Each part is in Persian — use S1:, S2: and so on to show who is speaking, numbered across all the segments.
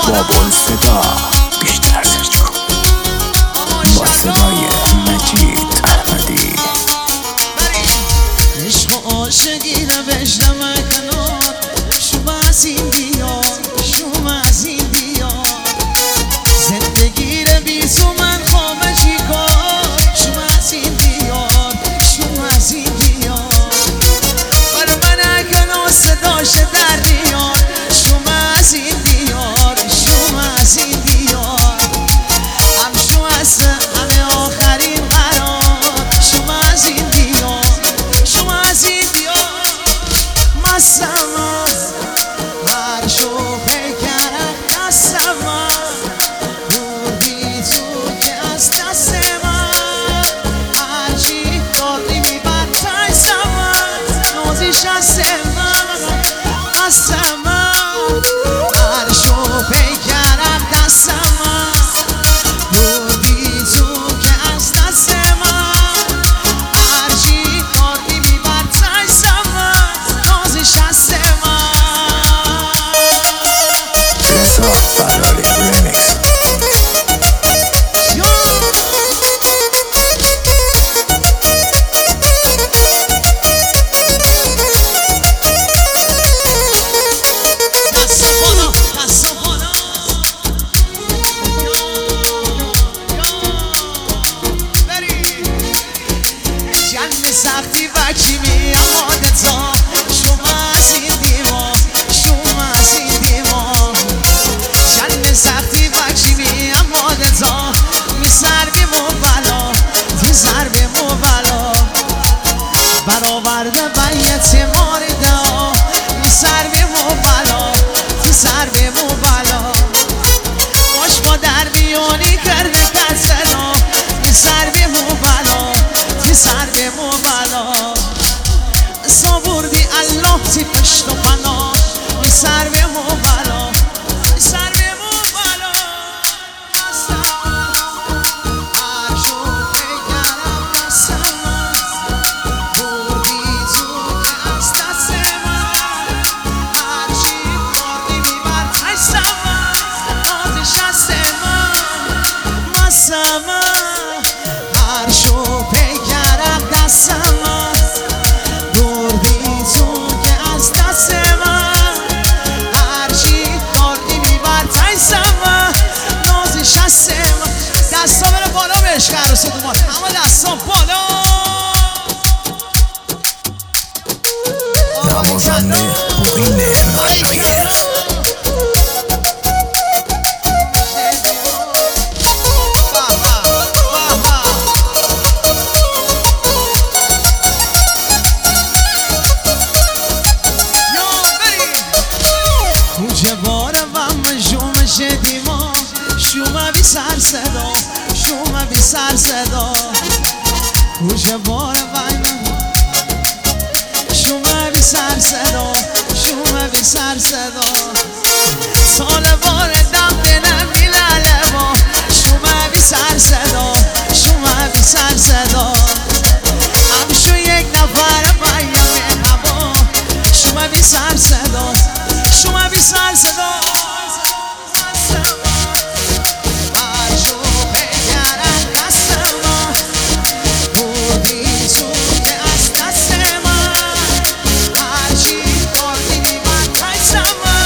S1: بابل صدا بیشتر سرچو با صدای مجید احمدی.
S2: عشق و عاشقی رو بشنم کنار شما از این دیار، شما از این دیار زندگی رو بی تو من خوابه چی کار. شما از این دیار، شما از این دیار بر من کنار صداش در دیار. شما از این دیار، شما از این دیار هم شما از همه آخرین قرار. شما از این دیار، شما از این دیار مستم هر شو فکرم دستم بردی تو که از دست من هرچی دادی میبر تایستم نازیش از من مستم هر شو فکرم دستم بردی تو که از دست من هرچی دادی میبر تایستم نازیش از من.
S1: رضا فراری رمیکس.
S2: سختی بچی میام تا شما از این دیوار، شما از این دیوار جن سختی بچی میام تا میسر بیمو بلا تیزر بیمو بلا برآورده بیت ماریده میسر بیمو بلا تیزر بیمو بلا باش با در بیانی کرده در صدا میسر بیمو بلا تیزر بیمو بلا صبوردی الله تی پشت و پناه میسر بیمو بلا میسر بیمو بلا هر شو فکرم دستم بردی تو که از دست من هرچی کاری میبر تایستم نازش از من مستم هر شو فکرم دستم بردی تو که از دست من هرچی کاری میبر تایستم نازش از من. دستا بره بالا به عشق عروسی دومان همه دستا بالا.
S1: نوازنده مبین ناشایر.
S2: کوچه باره و مجوم شدیما شما بی سر صدا، شما بی سر صدا کوچه باره و شما بی سر صدا، شما بی سر صدا سال بار دم دلم میلاله با شما بی سر صدا، شما بی سر صدا همشو یک نفر بایم هوا شما بی سر صدا، شما بی سر صدا هر شو بگرم دستم بردی تو که از دست من هرچی کاری میبر تایستم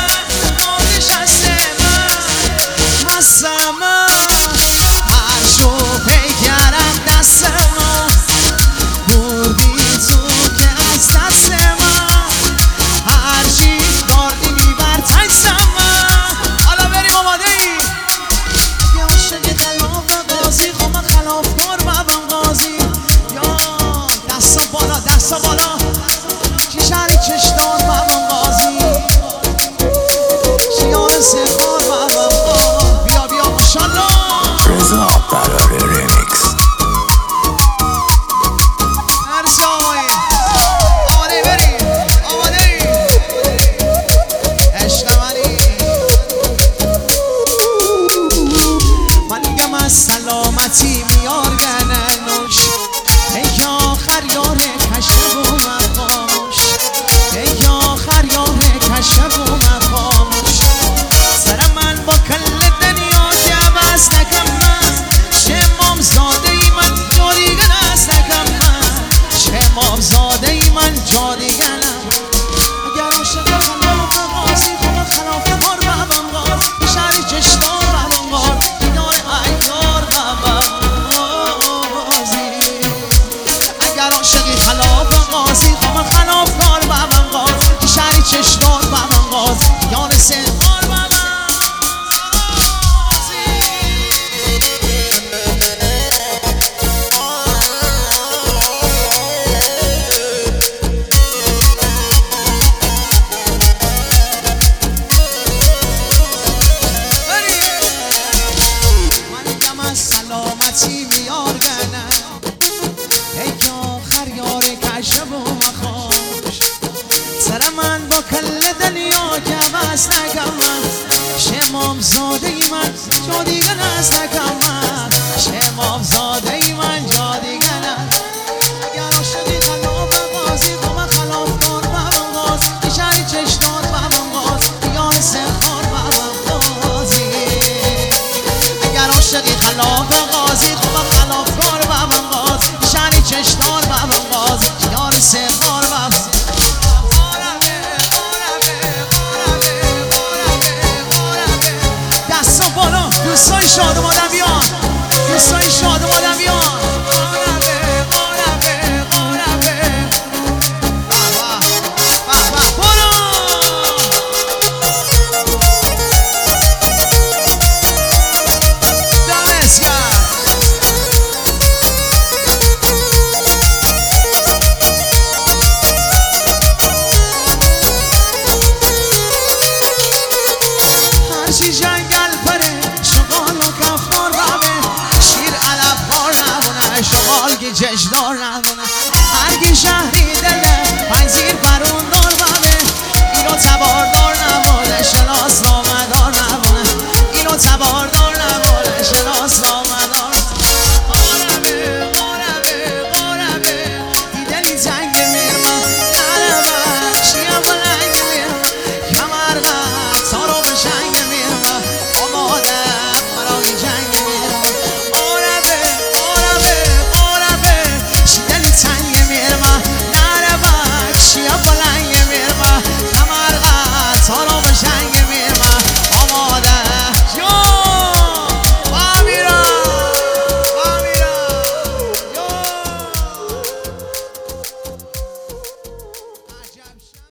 S2: هست نکمد شمام زاده ای من جا دیگه هست نکمد شمام زاده ای من جا دیگه هست اگر عاشقی خلاف قاضی با من خلاف کار بابم غاز نشانی چشنار بابم غاز یار سخار بابم غازی اگر عاشقی خلاف قاضی با من خلاف کار بابم غاز نشانی چشنار بابم غاز یار سخار بابم دوستای شاد اومدن بیان دوستای شاد